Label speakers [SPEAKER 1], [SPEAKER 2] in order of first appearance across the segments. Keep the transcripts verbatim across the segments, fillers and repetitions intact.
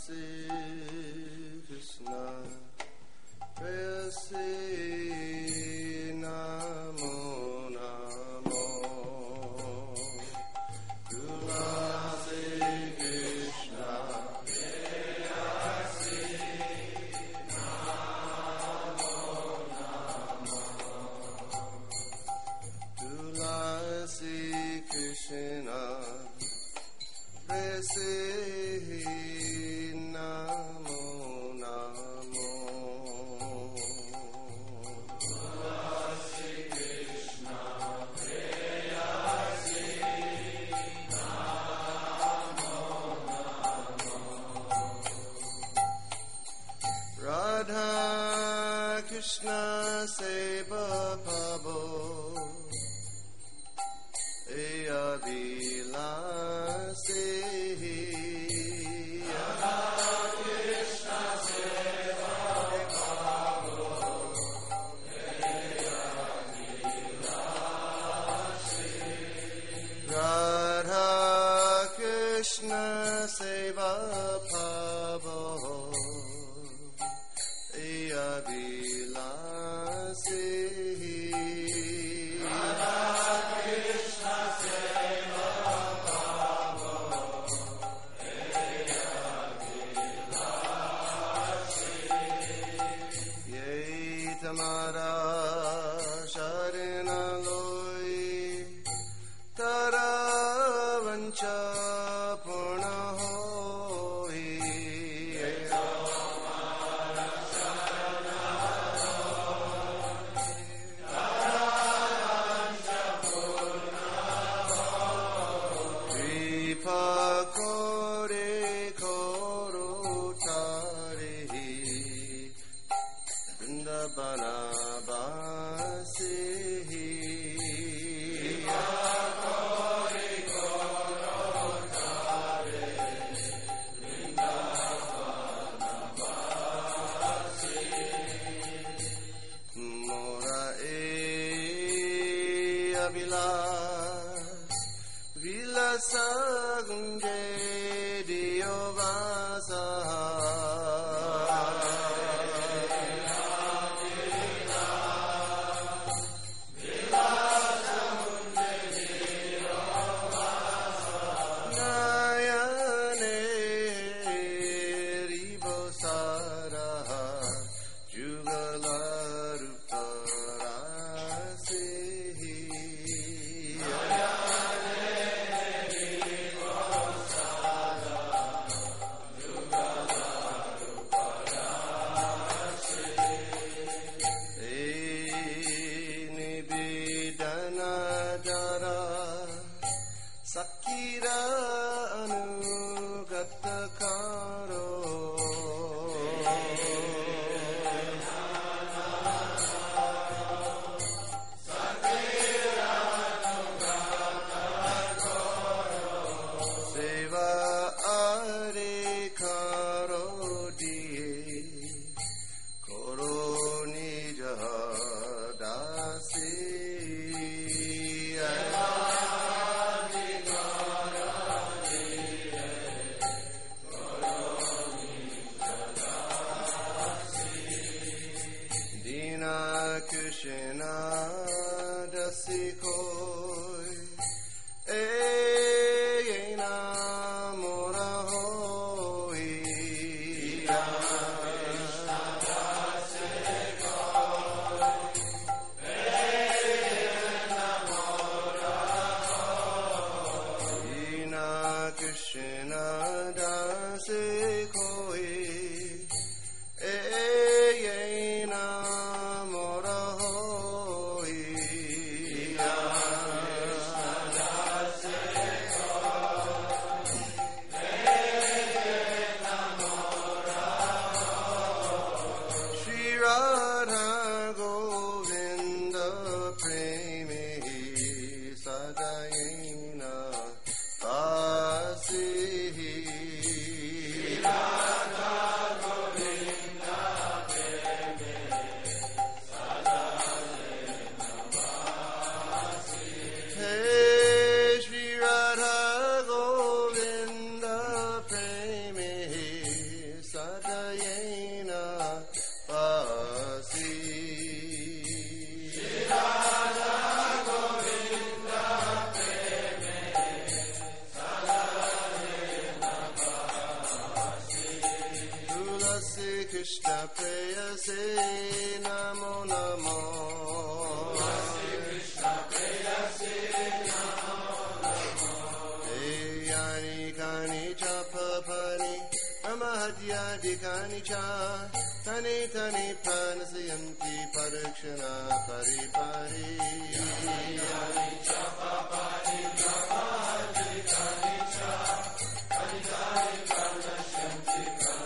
[SPEAKER 1] Radha Krishna Preyase Namo Namo Shri Krishna Preyase Namo Namo Hey Yani Kani Cha Papani Brahmahadyadi Kani Cha Tani Tani Pranasayanti Parakshana Pari Pari Yani Cha Papani Brahmahadyadi Kani Cha Tani Tani Pranasayanti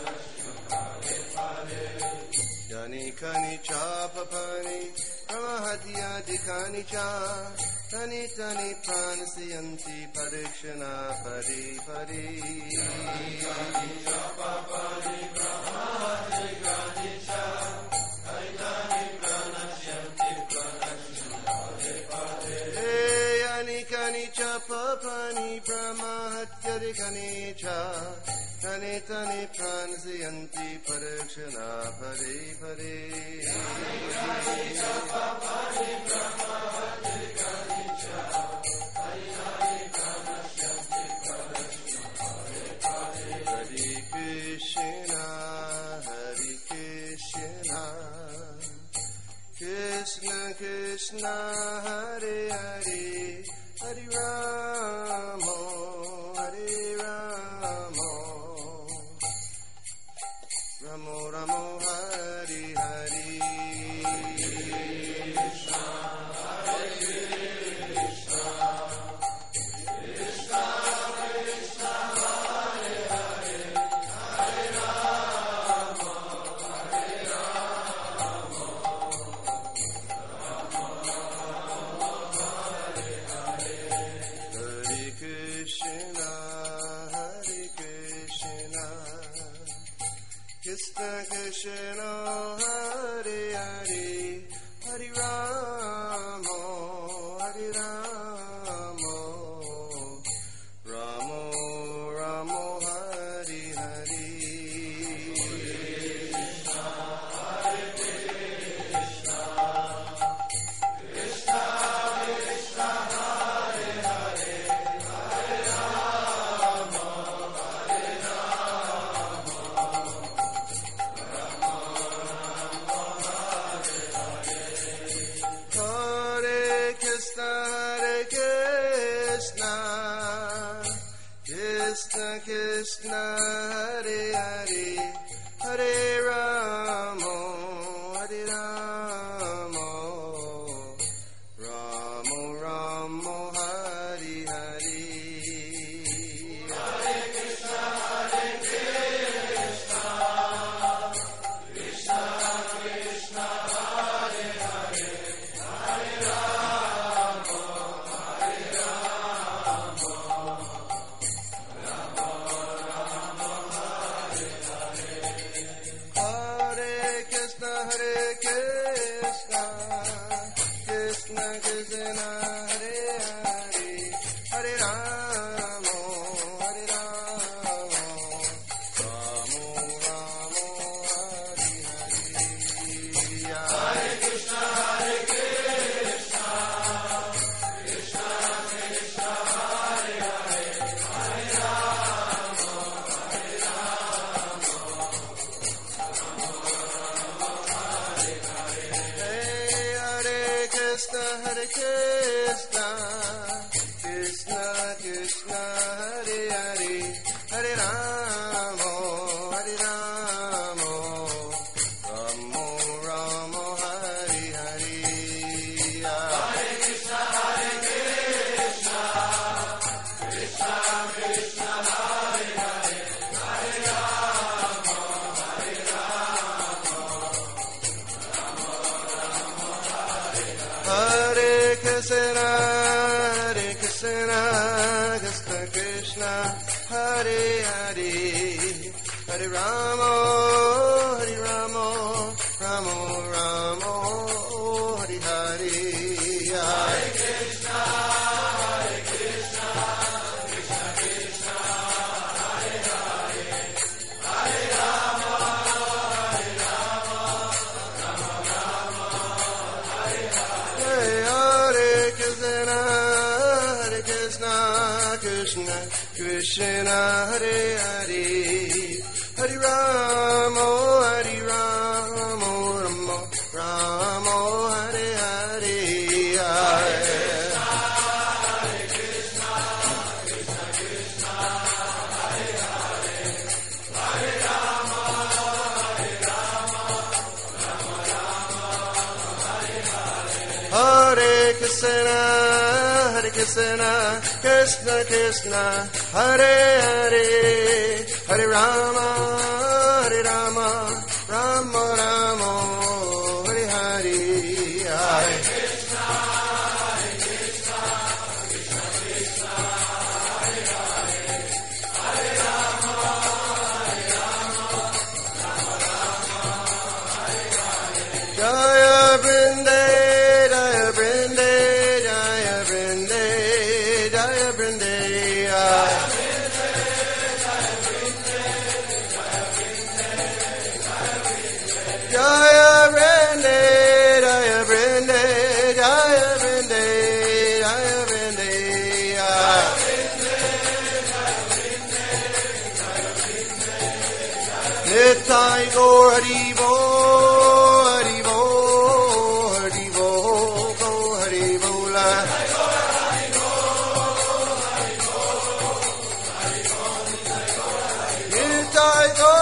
[SPEAKER 1] Yani kani cha papani brahmahadyadi kani cha tani tani pranasiyanti parikshana pari pari Yani kani cha papani brahmahadyadi kani cha tani tani pranasiyanti parikshana pari pari Yani kani cha papani brahmahadyadi kani cha Tani tani pranasiyanti parikshana pari pari Yani kani cha papani brahmahadyadi kani cha Tani tani pranasiyanti parikshana pari pari Hare Krishna Hare Krishna Krishna Krishna Hare Hare Hare Rama Hare Rama Ramo Ramo Hari Hari Krishna Hare Krishna Krishna Krishna Hare Hare Hare Rama Hare Rama Rama Hare Hare Hare Krishna Hare Krishna Krishna Krishna Hare Hare Hare Rama Hare Rama Rama Rama Hare Hare Krishna Hare Krishna Krishna Krishna Hare Hare Hare Rama Hare Hare Krishna, Hare Krishna, Krishna Krishna, Hare Hare, Hare Rama, Hare Rama, Rama Rama, Hare Hare. Hare Krishna, Hare Krishna, Krishna Krishna, Hare Hare. Hare Rama, Hare Rama, Rama Rama, Hare Hare. Hare Krishna, Hare Krishna, Krishna Krishna, Hare Hare, Hare Rama, Hare Rama, Rama Rama, Hare Hare. Hare Krishna, Hare Krishna, Krishna Krishna, Hare Hare, Hare Rama, Hare Rama, Hare Krishna, Hare Krishna, Krishna Krishna, Hare Hare, Hare Rama, Hare Rama, Rama Rama, Hare Hare. Hare Krishna, Hare Krishna, Krishna Krishna, Hare Hare, Hare Rama, Hare Rama, Hare Krishna, Hare Krishna, Krishna Krishna, Hare Hare, Hare Rama, Hare Rama, Rama Rama, Hare Hare. Hare Krishna, Hare Krishna, Krishna Krishna, Hare Hare, Hare Rama, Hare Rama, Rama Rama, Hare Hare. Hare Krishna, Hare Krishna, Krishna Krishna, Hare Hare, Hare Rama, Hare Rama. Krishna, Hare Krishna, Krishna Krishna, Hare Hare, Hare Rama, Hare Rama, Rama Rama, Hare Hare, Hare Krishna, Hare Krishna, Krishna Krishna, Hare Hare, Hare Rama, Hare Rama, Rama Rama, Hare Hare. Jaya Vrinde, Jaya Vrinde, Jaya Vrinde, Jaya Vrinde, Jaya Jaya Vrinde, Jaya Vrinde, Jaya Vrinde, Jaya Vrinde, Jaya Nitai Gaur Hari Bol, Hari Bol, Hari Bol, Gaur Hari Bola. Nitai Gaur